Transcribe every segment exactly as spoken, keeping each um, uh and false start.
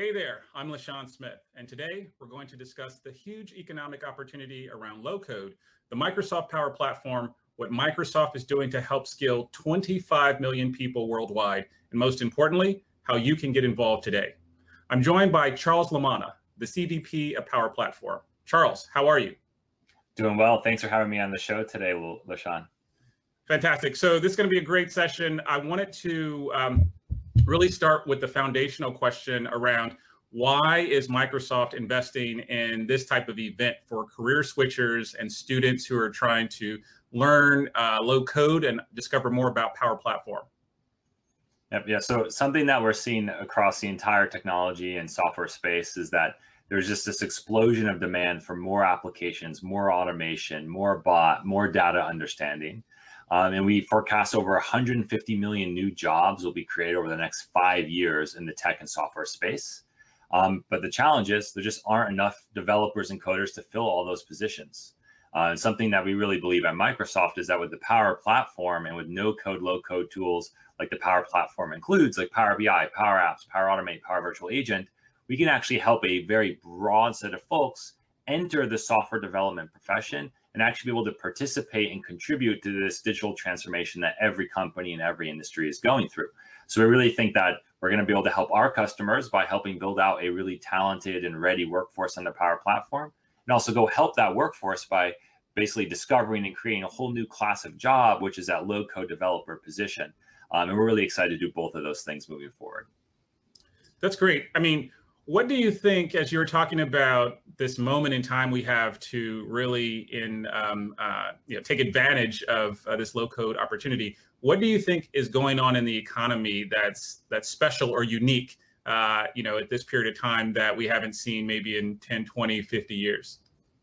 Hey there, I'm LaShawn Smith, and today we're going to discuss the huge economic opportunity around low code, the Microsoft Power Platform, what Microsoft is doing to help skill twenty-five million people worldwide, and most importantly, how you can get involved today. I'm joined by Charles Lamanna, the C V P of Power Platform. Charles, how are you? Doing well. Thanks for having me on the show today, LaShawn. Fantastic. So this is going to be a great session. I wanted to um, really start with the foundational question around why is Microsoft investing in this type of event for career switchers and students who are trying to learn uh, low code and discover more about Power Platform? Yep, yeah, so something that we're seeing across the entire technology and software space is that there's just this explosion of demand for more applications, more automation, more bot, more data understanding. Um, and we forecast over one hundred fifty million new jobs will be created over the next five years in the tech and software space. Um, but the challenge is there just aren't enough developers and coders to fill all those positions. Uh, and something that we really believe at Microsoft is that with the Power Platform and with no code, low code tools like the Power Platform includes, like Power B I, Power Apps, Power Automate, Power Virtual Agent, we can actually help a very broad set of folks enter the software development profession and actually be able to participate and contribute to this digital transformation that every company and every industry is going through. So we really think that we're going to be able to help our customers by helping build out a really talented and ready workforce on the Power Platform, and also go help that workforce by basically discovering and creating a whole new class of job, which is that low code developer position. Um, and we're really excited to do both of those things moving forward. That's great. I mean, what do you think, as you were talking about this moment in time we have to really in um, uh, you know, take advantage of uh, this low code opportunity, what do you think is going on in the economy that's that's special or unique uh, you know, at this period of time that we haven't seen maybe in ten, twenty, fifty years?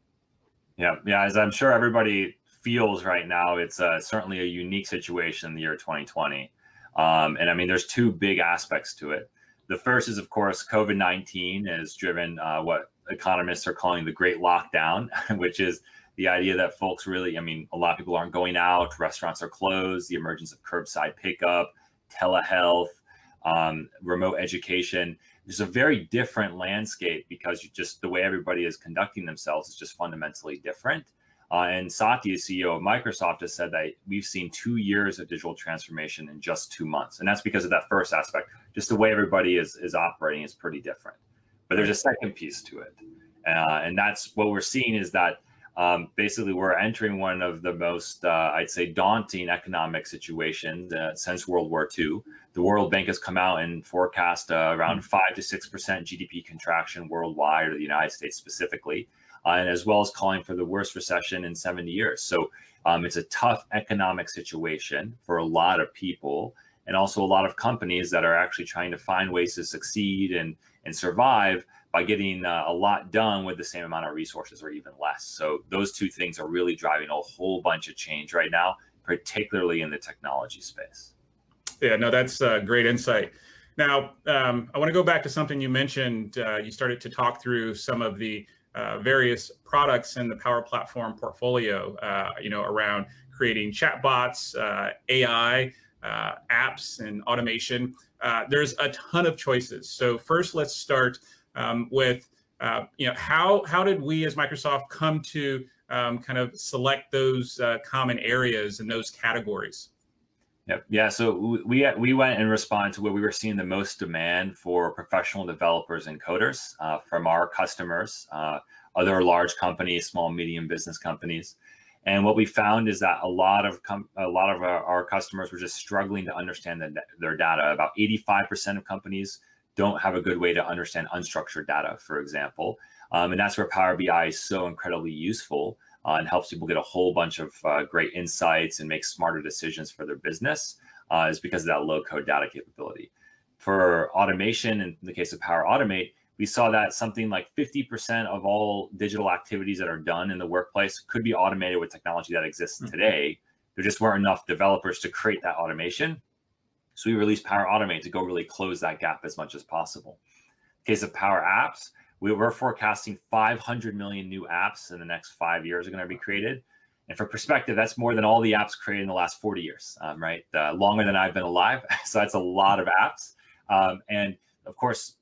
Yeah, yeah, as I'm sure everybody feels right now, it's uh, certainly a unique situation in the year twenty twenty. Um, and I mean, there's two big aspects to it. The first is, of course, COVID nineteen has driven uh, what economists are calling the Great Lockdown, which is the idea that folks really, I mean, a lot of people aren't going out, restaurants are closed, the emergence of curbside pickup, telehealth, um, remote education. There's a very different landscape because you just the way everybody is conducting themselves is just fundamentally different. Uh, and Satya, C E O of Microsoft, has said that we've seen two years of digital transformation in just two months. And that's because of that first aspect. Just the way everybody is, is operating is pretty different. But there's a second piece to it. Uh, and that's what we're seeing is that um, basically we're entering one of the most, uh, I'd say, daunting economic situations uh, since World War Two. The World Bank has come out and forecast uh, around five to six percent G D P contraction worldwide, or the United States specifically. Uh, and as well as calling for the worst recession in seventy years. So um, it's a tough economic situation for a lot of people, and also a lot of companies that are actually trying to find ways to succeed and, and survive by getting uh, a lot done with the same amount of resources or even less. So those two things are really driving a whole bunch of change right now, particularly in the technology space. Yeah, no, that's a great insight. Now, um, I want to go back to something you mentioned. Uh, you started to talk through some of the Uh, various products in the Power Platform portfolio, uh, you know, around creating chatbots, uh, A I, uh, apps, and automation. Uh, there's a ton of choices. So first, let's start um, with, uh, you know, how how did we as Microsoft come to um, kind of select those uh, common areas and those categories? Yep. Yeah. So we we went in response to where we were seeing the most demand for professional developers and coders uh, from our customers, uh, other large companies, small, medium business companies. And what we found is that a lot of com- a lot of our, our customers were just struggling to understand the, their data. About eighty-five percent of companies don't have a good way to understand unstructured data, for example. Um, and that's where Power B I is so incredibly useful. Uh, and helps people get a whole bunch of uh, great insights and make smarter decisions for their business uh, is because of that low code data capability. For automation, in the case of Power Automate, we saw that something like fifty percent of all digital activities that are done in the workplace could be automated with technology that exists mm-hmm. today. There just weren't enough developers to create that automation. So we released Power Automate to go really close that gap as much as possible. In the case of Power Apps, we were forecasting five hundred million new apps in the next five years are going to be created. And for perspective, that's more than all the apps created in the last forty years, um, right? Uh, longer than I've been alive. So that's a lot of apps. Um, and of course,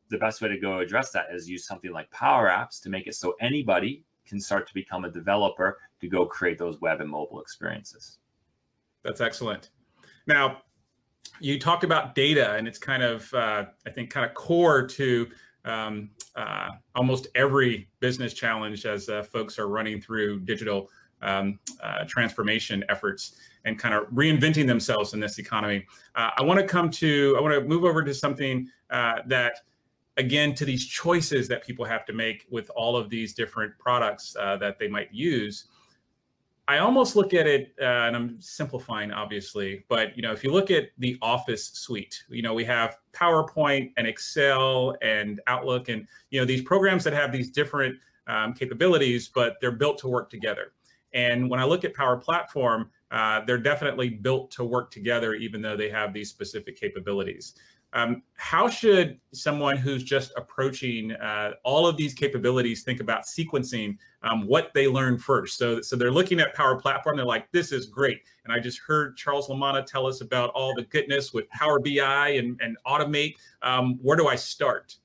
the best way to go address that is use something like Power Apps to make it so anybody can start to become a developer to go create those web and mobile experiences. That's excellent. Now, you talked about data, and it's kind of, uh, I think, kind of core to um, uh, almost every business challenge as uh, folks are running through digital um, uh, transformation efforts and kind of reinventing themselves in this economy. Uh, I want to come to, I want to move over to something uh, that, again, to these choices that people have to make with all of these different products uh, that they might use. I almost look at it, uh, and I'm simplifying, obviously, but you know, if you look at the Office suite, you know, we have PowerPoint and Excel and Outlook, and you know, these programs that have these different um, capabilities, but they're built to work together. And when I look at Power Platform, uh, they're definitely built to work together, even though they have these specific capabilities. Um, how should someone who's just approaching uh, all of these capabilities think about sequencing um, what they learn first? So, so they're looking at Power Platform, they're like, this is great. And I just heard Charles Lamanna tell us about all the goodness with Power B I and, and Automate. Um, where do I start?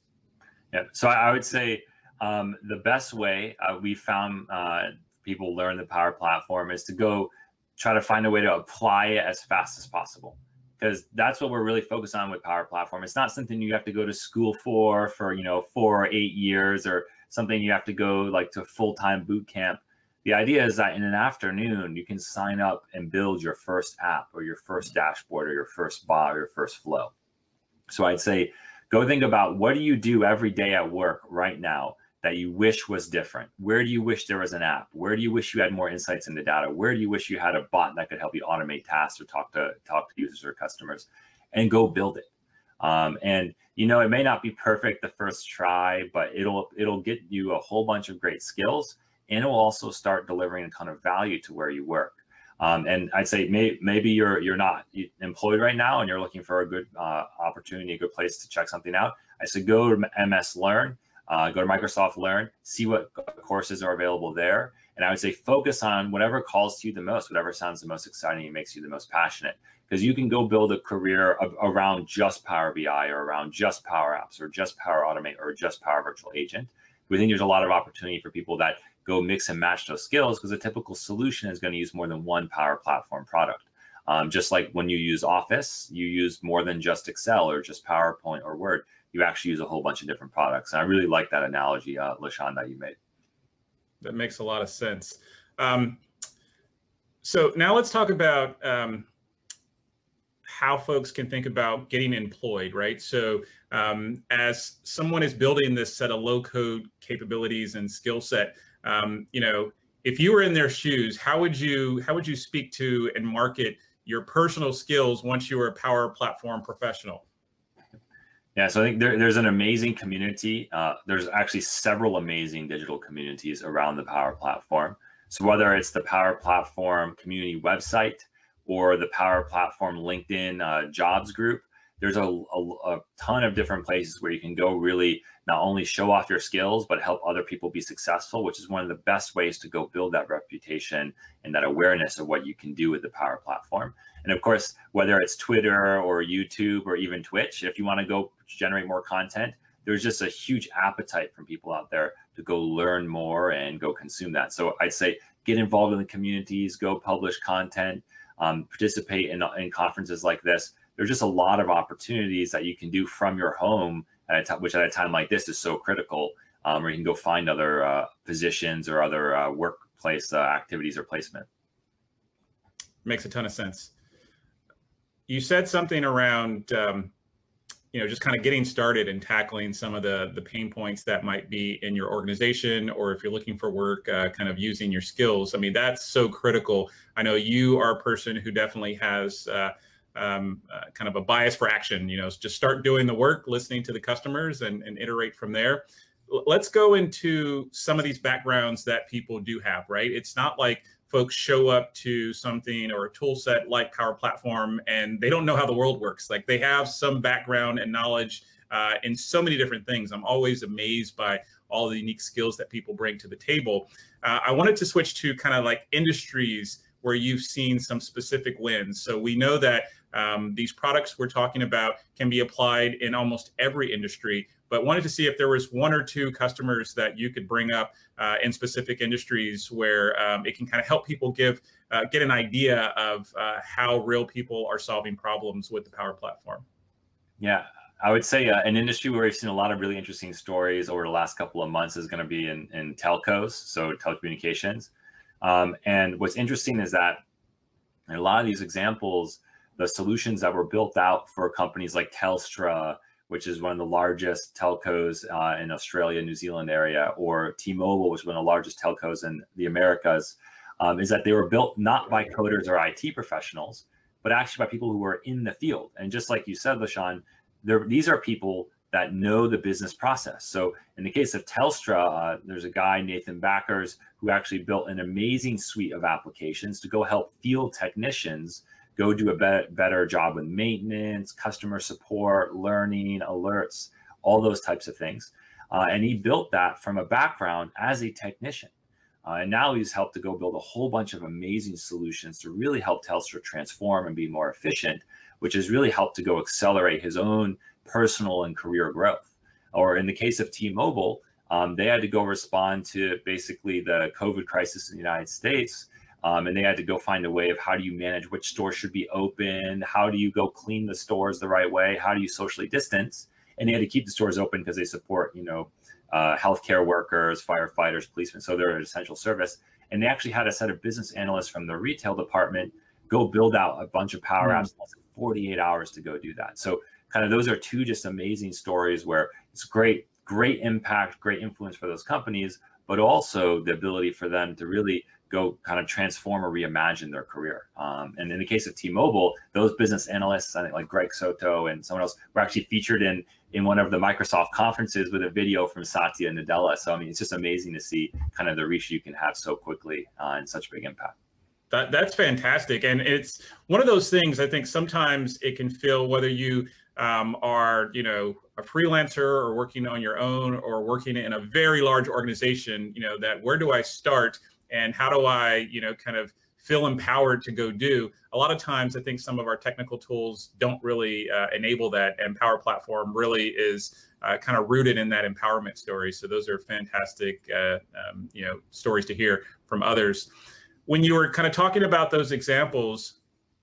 Yeah, so I would say um, the best way uh, we found uh, people learn the Power Platform is to go try to find a way to apply it as fast as possible. Because that's what we're really focused on with Power Platform. It's not something you have to go to school for, for, you know, four or eight years or something you have to go like to full-time boot camp. The idea is that in an afternoon, you can sign up and build your first app or your first dashboard or your first bot or your first flow. So I'd say, go think about what do you do every day at work right now that you wish was different? Where do you wish there was an app? Where do you wish you had more insights into data? Where do you wish you had a bot that could help you automate tasks or talk to talk to users or customers? And go build it. Um, and you know, it may not be perfect the first try, but it'll it'll get you a whole bunch of great skills, and it will also start delivering a ton of value to where you work. Um, and I'd say may, maybe you're you're not employed right now and you're looking for a good uh, opportunity, a good place to check something out. I say go to M S Learn. Uh, go to Microsoft Learn, see what courses are available there. And I would say focus on whatever calls to you the most, whatever sounds the most exciting and makes you the most passionate. Because you can go build a career around just Power B I or around just Power Apps or just Power Automate or just Power Virtual Agent. We think there's a lot of opportunity for people that go mix and match those skills, because a typical solution is going to use more than one Power Platform product. Um, just like when you use Office, you use more than just Excel or just PowerPoint or Word. You actually use a whole bunch of different products. And I really like that analogy, uh, LaShawn, that you made. That makes a lot of sense. Um, so now let's talk about um, how folks can think about getting employed, right? So um, as someone is building this set of low code capabilities and skill set, um, you know, if you were in their shoes, how would you how would you speak to and market your personal skills once you were a Power Platform professional? Yeah, so I think there, there's an amazing community. Uh, there's actually several amazing digital communities around the Power Platform. So whether it's the Power Platform community website or the Power Platform LinkedIn uh, jobs group, there's a, a, a ton of different places where you can go really not only show off your skills, but help other people be successful, which is one of the best ways to go build that reputation and that awareness of what you can do with the Power Platform. And of course, whether it's Twitter or YouTube or even Twitch, if you want to go generate more content, there's just a huge appetite from people out there to go learn more and go consume that. So I'd say get involved in the communities, go publish content, um, participate in, in conferences like this. There's just a lot of opportunities that you can do from your home, at a time, which at a time like this is so critical, um, where you can go find other uh, positions or other uh, workplace uh, activities or placement. Makes a ton of sense. You said something around, um, you know, just kind of getting started and tackling some of the, the pain points that might be in your organization, or if you're looking for work, uh, kind of using your skills. I mean, that's so critical. I know you are a person who definitely has uh, um, uh, kind of a bias for action, you know, just start doing the work, listening to the customers and, and iterate from there. L- let's go into some of these backgrounds that people do have, right? It's not like folks show up to something or a tool set like Power Platform and they don't know how the world works. Like they have some background and knowledge uh, in so many different things. I'm always amazed by all the unique skills that people bring to the table. Uh, I wanted to switch to kind of like industries where you've seen some specific wins. So we know that um, these products we're talking about can be applied in almost every industry. but wanted to see if there was one or two customers that you could bring up uh, in specific industries where um, it can kind of help people give uh, get an idea of uh, how real people are solving problems with the Power Platform. Yeah, I would say uh, an industry where we've seen a lot of really interesting stories over the last couple of months is going to be in, in telcos, so telecommunications. Um, and what's interesting is that in a lot of these examples, the solutions that were built out for companies like Telstra, which is one of the largest telcos uh, in Australia, New Zealand area, or T-Mobile, which is one of the largest telcos in the Americas, um, is that they were built not by coders or I T professionals, but actually by people who were in the field. And just like you said, LaShawn, these are people that know the business process. So in the case of Telstra, uh, there's a guy, Nathan Backers, who actually built an amazing suite of applications to go help field technicians go do a better, better job with maintenance, customer support, learning, alerts, all those types of things. Uh, and he built that from a background as a technician. Uh, and now he's helped to go build a whole bunch of amazing solutions to really help Telstra transform and be more efficient, which has really helped to go accelerate his own personal and career growth. Or in the case of T-Mobile, um, they had to go respond to basically the COVID crisis in the United States. Um, and they had to go find a way of how do you manage which stores should be open? How do you go clean the stores the right way? How do you socially distance? And they had to keep the stores open because they support, you know, uh, healthcare workers, firefighters, policemen. So they're an essential service. And they actually had a set of business analysts from the retail department go build out a bunch of Power Apps in forty-eight hours to go do that. So kind of those are two just amazing stories where it's great, great impact, great influence for those companies, but also the ability for them to really go kind of transform or reimagine their career. Um, and in the case of T-Mobile, those business analysts, I think like Greg Soto and someone else, were actually featured in in one of the Microsoft conferences with a video from Satya Nadella. So I mean, it's just amazing to see kind of the reach you can have so quickly uh, and such big impact. That, that's fantastic. And it's one of those things, I think sometimes it can feel, whether you um, are, you know, a freelancer or working on your own or working in a very large organization, you know, that where do I start and how do I, you know, kind of feel empowered to go do? A lot of times I think some of our technical tools don't really uh, enable that, and Power Platform really is uh, kind of rooted in that empowerment story. So those are fantastic, uh, um, you know, stories to hear from others. When you were kind of talking about those examples,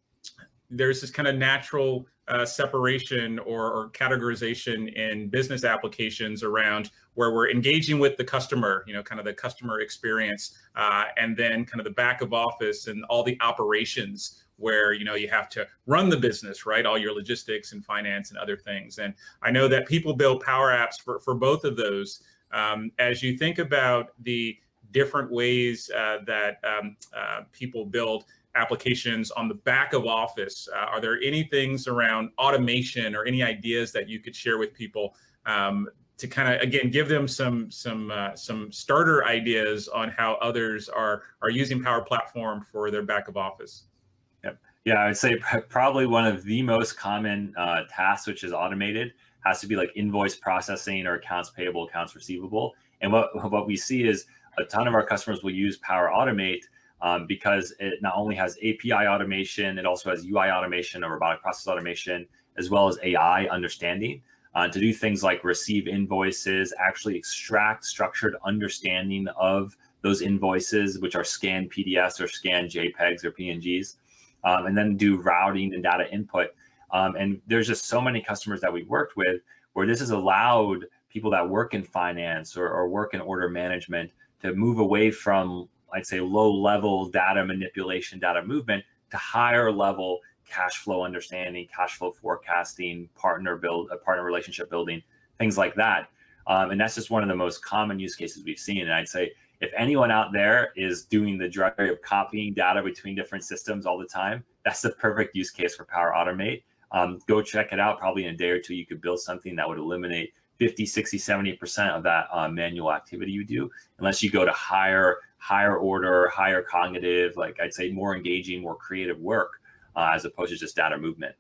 there's this kind of natural uh, separation or, or categorization in business applications around where we're engaging with the customer, you know, kind of the customer experience, uh, and then kind of the back of office and all the operations where, you know, you have to run the business, right? All your logistics and finance and other things. And I know that people build Power Apps for, for both of those. Um, as you think about the different ways uh, that um, uh, people build applications on the back of office, uh, are there any things around automation or any ideas that you could share with people um, to kind of, again, give them some some uh, some starter ideas on how others are are using Power Platform for their back of office? Yep. Yeah, I would say probably one of the most common uh, tasks which is automated has to be like invoice processing or accounts payable, accounts receivable. And what what we see is a ton of our customers will use Power Automate um, because it not only has A P I automation, it also has U I automation or robotic process automation, as well as A I understanding uh, to do things like receive invoices, actually extract structured understanding of those invoices, which are scanned P D Fs or scanned JPEGs or P N Gs, um, and then do routing and data input. Um, and there's just so many customers that we've worked with where this has allowed people that work in finance or, or work in order management to move away from, I'd say, low level data manipulation, data movement to higher level cash flow understanding, cash flow forecasting, partner build, uh, partner relationship building, things like that. Um, and that's just one of the most common use cases we've seen. And I'd say if anyone out there is doing the drudgery of copying data between different systems all the time, that's the perfect use case for Power Automate. Um, go check it out. Probably in a day or two, you could build something that would eliminate fifty, sixty, seventy percent of that uh, manual activity you do, unless you go to higher, higher order, higher cognitive, like I'd say more engaging, more creative work, uh, as opposed to just data movement.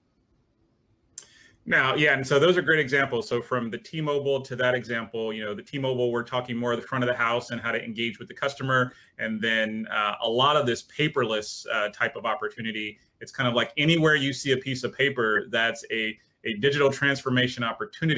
Now, yeah, and so those are great examples. So from the T-Mobile to that example, you know, the T-Mobile, we're talking more of the front of the house and how to engage with the customer. And then uh, a lot of this paperless uh, type of opportunity, it's kind of like anywhere you see a piece of paper, that's a, a digital transformation opportunity.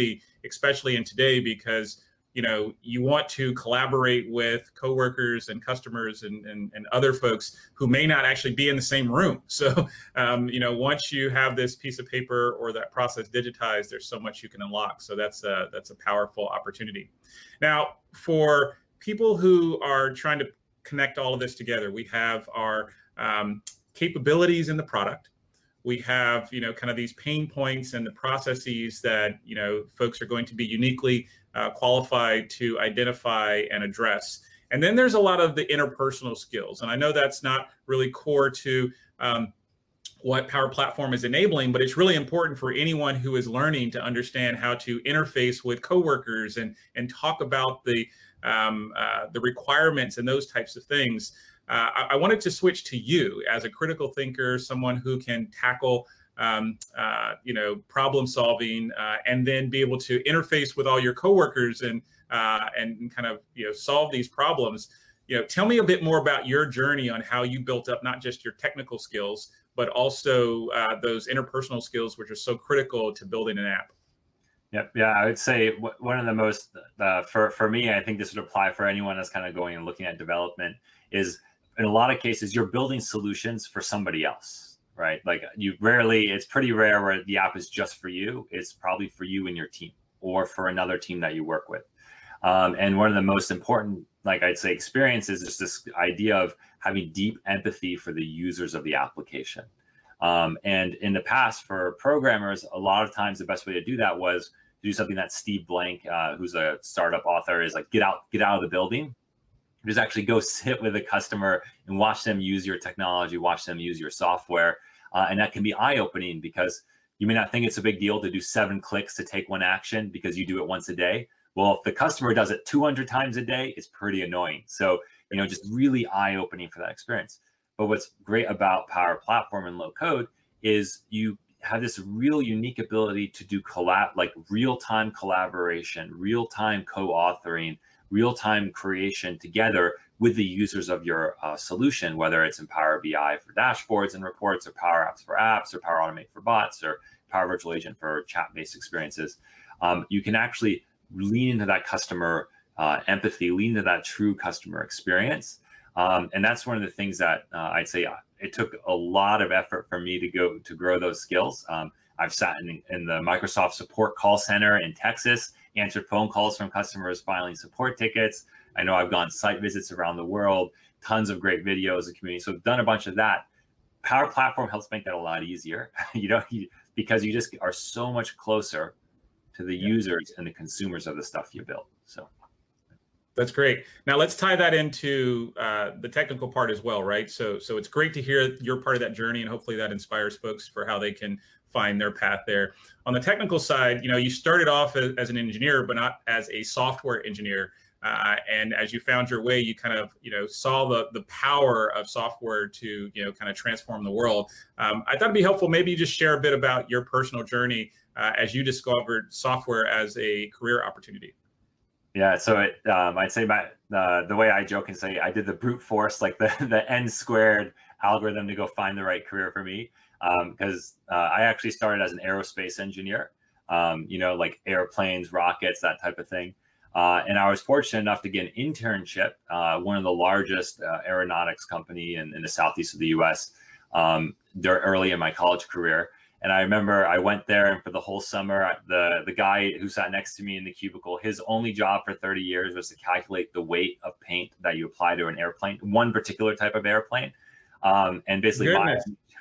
especially in today, because you know, you want to collaborate with coworkers and customers and, and, and other folks who may not actually be in the same room. So, um, you know, once you have this piece of paper or that process digitized, there's so much you can unlock. So that's a, that's a powerful opportunity. Now, for people who are trying to connect all of this together, we have our um, capabilities in the product. We have, you know, kind of these pain points and the processes that, you know, folks are going to be uniquely uh, qualified to identify and address. And then there's a lot of the interpersonal skills. And I know that's not really core to um, what Power Platform is enabling, but it's really important for anyone who is learning to understand how to interface with coworkers and, and talk about the, um, uh, the requirements and those types of things. Uh, I, I wanted to switch to you as a critical thinker, someone who can tackle, um, uh, you know, problem solving, uh, and then be able to interface with all your coworkers and uh, and kind of you know solve these problems. You know, tell me a bit more about your journey on how you built up not just your technical skills, but also uh, those interpersonal skills, which are so critical to building an app. Yep. Yeah, I would say one of the most uh, for for me, I think this would apply for anyone that's kind of going and looking at development is. In a lot of cases, you're building solutions for somebody else, right? Like you rarely, it's pretty rare where the app is just for you. It's probably for you and your team or for another team that you work with. Um, and one of the most important, like I'd say, experiences is this idea of having deep empathy for the users of the application. Um, and in the past, for programmers, a lot of times the best way to do that was to do something that Steve Blank, uh, who's a startup author, is like, get out, get out of the building. Just actually go sit with a customer and watch them use your technology, watch them use your software. Uh, and that can be eye-opening because you may not think it's a big deal to do seven clicks to take one action because you do it once a day. Well, if the customer does it two hundred times a day, it's pretty annoying. So, you know, just really eye-opening for that experience. But what's great about Power Platform and low code is you have this real unique ability to do collab, like real-time collaboration, real-time co-authoring, real-time creation together with the users of your uh, solution, whether it's in Power B I for dashboards and reports, or Power Apps for apps, or Power Automate for bots, or Power Virtual Agent for chat-based experiences. Um, you can actually lean into that customer uh, empathy, lean into that true customer experience. Um, and that's one of the things that uh, I'd say uh, it took a lot of effort for me to go to grow those skills. Um, I've sat in, in the Microsoft support call center in Texas, answered phone calls from customers filing support tickets. I know I've gone site visits around the world, tons of great videos and community. So I've done a bunch of that. Power Platform helps make that a lot easier, you know, you, because you just are so much closer to the yeah. users and the consumers of the stuff you build. So that's great. Now let's tie that into uh, the technical part as well, right? So, so it's great to hear you're part of that journey, and hopefully that inspires folks for how they can find their path there. On the technical side, you know, you started off as, as an engineer, but not as a software engineer. Uh, and as you found your way, you kind of, you know, saw the the power of software to, you know, kind of transform the world. Um, I thought it'd be helpful. Maybe you just share a bit about your personal journey uh, as you discovered software as a career opportunity. Yeah, so it, um, I'd say my uh, the way I joke and say I did the brute force, like the the n squared algorithm to go find the right career for me, because um, uh, I actually started as an aerospace engineer, um, you know, like airplanes, rockets, that type of thing. Uh, and I was fortunate enough to get an internship, uh, one of the largest uh, aeronautics company in, in the southeast of the U S um, early in my college career. And I remember I went there, and for the whole summer, the, the guy who sat next to me in the cubicle, his only job for thirty years was to calculate the weight of paint that you apply to an airplane, one particular type of airplane. Um, and basically, my,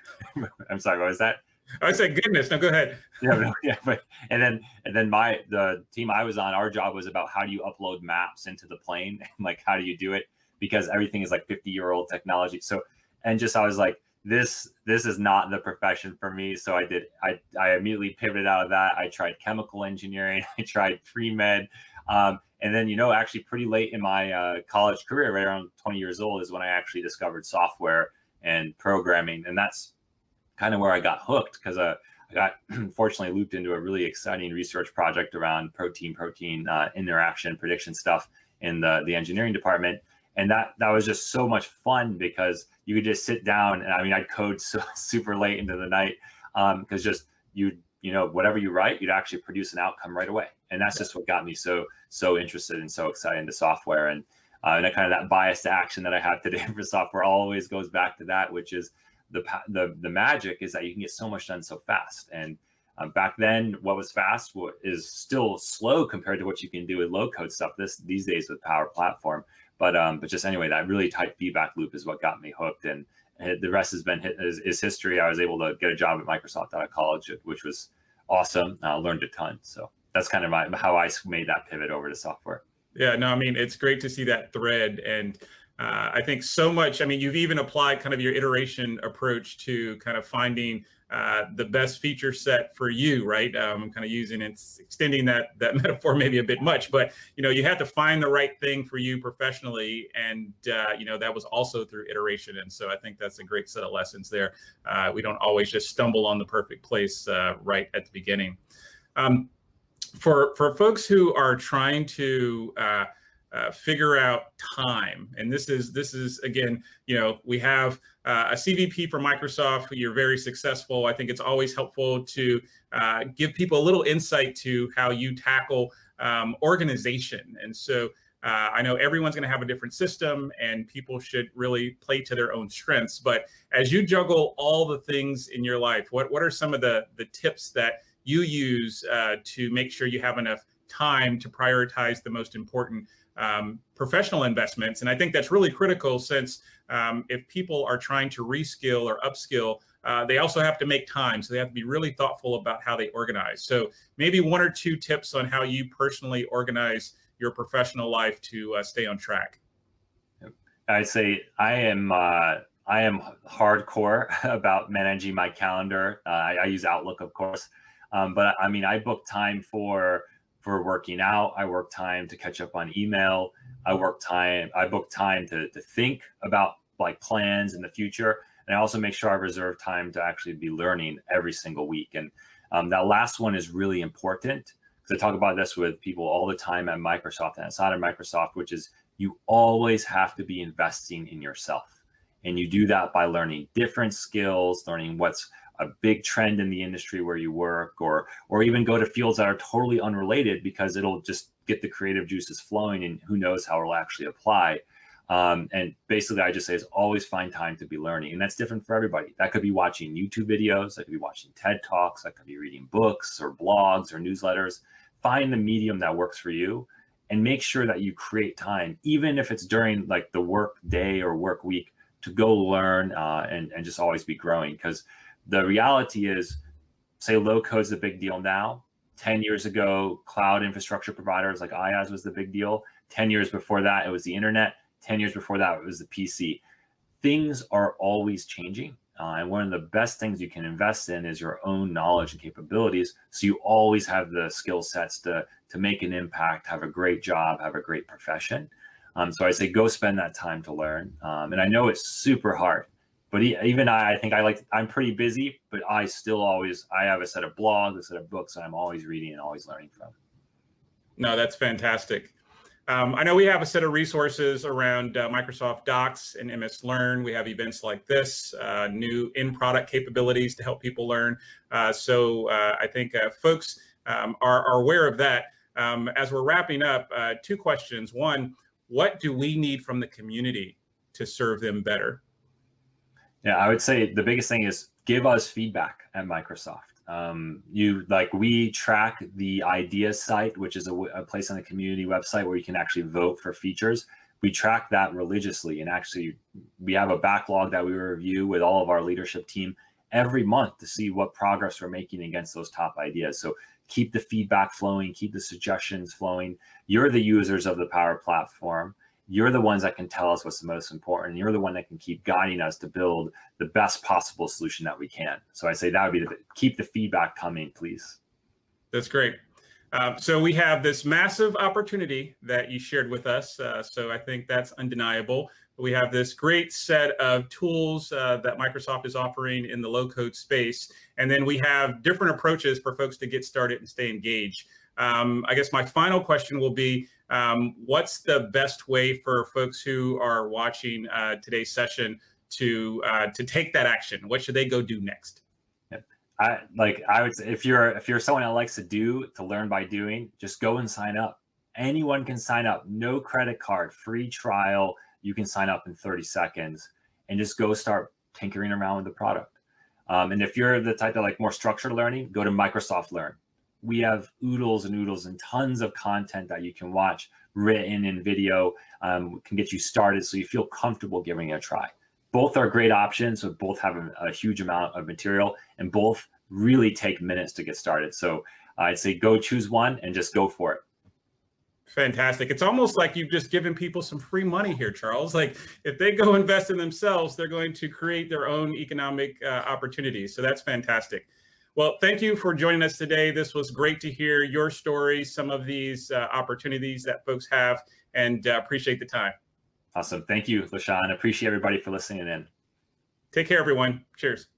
I'm sorry, what was that? I said goodness. No, go ahead. yeah, no, yeah, but and then and then my the team I was on, our job was about how do you upload maps into the plane, and like how do you do it, because everything is like fifty year old technology. So and just I was like, this this is not the profession for me. So I did I I immediately pivoted out of that. I tried chemical engineering. I tried pre-med. Um, and then, you know, actually pretty late in my uh, college career, right around twenty years old, is when I actually discovered software and programming. And that's kind of where I got hooked, because uh, I got fortunately looped into a really exciting research project around protein-protein uh, interaction prediction stuff in the, the engineering department. And that that was just so much fun, because you could just sit down and I mean, I'd code so super late into the night, because um, just you'd you know, whatever you write, you'd actually produce an outcome right away. And that's just what got me so, so interested and so excited into software. And, uh, and that kind of that bias to action that I have today for software always goes back to that, which is the, the, the magic is that you can get so much done so fast. And um, back then, what was fast is still slow compared to what you can do with low code stuff this these days with Power Platform. But, um, but just anyway, that really tight feedback loop is what got me hooked. And, and the rest has been is, is history. I was able to get a job at Microsoft out of college, which was awesome. I learned a ton. So that's kind of my, how I made that pivot over to software. Yeah, no, I mean, it's great to see that thread. And uh, I think so much, I mean, you've even applied kind of your iteration approach to kind of finding uh, the best feature set for you, right? Um, I'm kind of using it, extending that that metaphor maybe a bit much, but, you know, you have to find the right thing for you professionally. And, uh, you know, that was also through iteration. And so I think that's a great set of lessons there. Uh, we don't always just stumble on the perfect place uh, right at the beginning. Um, For for folks who are trying to uh, uh, figure out time, and this is this is again, you know, we have uh, a C V P for Microsoft. You're very successful. I think it's always helpful to uh, give people a little insight to how you tackle um, organization. And so uh, I know everyone's going to have a different system, and people should really play to their own strengths. But as you juggle all the things in your life, what what are some of the the tips that you use uh, to make sure you have enough time to prioritize the most important um, professional investments? And I think that's really critical, since um, if people are trying to reskill or upskill, uh, they also have to make time. So they have to be really thoughtful about how they organize. So maybe one or two tips on how you personally organize your professional life to uh, stay on track. I'd say I am uh, I am hardcore about managing my calendar. Uh, I, I use Outlook, of course. Um, but I mean, I book time for for working out. I work time to catch up on email. I work time. I book time to to think about like plans in the future, and I also make sure I reserve time to actually be learning every single week. And um, that last one is really important, because I talk about this with people all the time at Microsoft and outside of Microsoft, which is you always have to be investing in yourself, and you do that by learning different skills, learning what's a big trend in the industry where you work, or or even go to fields that are totally unrelated, because it'll just get the creative juices flowing, and who knows how it'll actually apply. Um, and basically, I just say is always find time to be learning, and that's different for everybody. That could be watching YouTube videos, that could be watching TED Talks, that could be reading books or blogs or newsletters. Find the medium that works for you, and make sure that you create time, even if it's during like the work day or work week, to go learn uh, and and just always be growing. Because the reality is, say low code is a big deal now. ten years ago, cloud infrastructure providers like IaaS was the big deal. ten years before that, it was the internet. ten years before that, it was the P C. Things are always changing. Uh, and one of the best things you can invest in is your own knowledge and capabilities. So you always have the skill sets to, to make an impact, have a great job, have a great profession. Um, so I say, go spend that time to learn. Um, and I know it's super hard. But even I, I think I like, I'm pretty busy, but I still always, I have a set of blogs, a set of books that I'm always reading and always learning from. No, that's fantastic. Um, I know we have a set of resources around uh, Microsoft Docs and M S Learn. We have events like this, uh, new in-product capabilities to help people learn. Uh, so uh, I think uh, folks um, are, are aware of that. Um, as we're wrapping up, uh, two questions. One, what do we need from the community to serve them better? Yeah, I would say the biggest thing is give us feedback at Microsoft. Um, you like we track the ideas site, which is a, a place on the community website where you can actually vote for features. We track that religiously, and actually we have a backlog that we review with all of our leadership team every month to see what progress we're making against those top ideas. So keep the feedback flowing, keep the suggestions flowing. You're the users of the Power Platform. You're the ones that can tell us what's the most important. You're the one that can keep guiding us to build the best possible solution that we can. So I say that would be the, keep the feedback coming, please. That's great. Um, so we have this massive opportunity that you shared with us. Uh, so I think that's undeniable. We have this great set of tools uh, that Microsoft is offering in the low code space. And then we have different approaches for folks to get started and stay engaged. Um, I guess my final question will be, um, what's the best way for folks who are watching uh, today's session to uh, to take that action? What should they go do next? I like I would say if you're if you're someone that likes to do to learn by doing, just go and sign up. Anyone can sign up. No credit card, free trial. You can sign up in thirty seconds and just go start tinkering around with the product. Um, and if you're the type that like more structured learning, go to Microsoft Learn. We have oodles and oodles and tons of content that you can watch, written in video, um, can get you started so you feel comfortable giving it a try. Both are great options. So both have a, a huge amount of material and both really take minutes to get started. So I'd say go choose one and just go for it. Fantastic. It's almost like you've just given people some free money here, Charles. Like if they go invest in themselves, they're going to create their own economic uh, opportunities. So that's fantastic. Well, thank you for joining us today. This was great to hear your stories, some of these uh, opportunities that folks have, and uh, appreciate the time. Awesome. Thank you, LaShawn. Appreciate everybody for listening in. Take care, everyone. Cheers.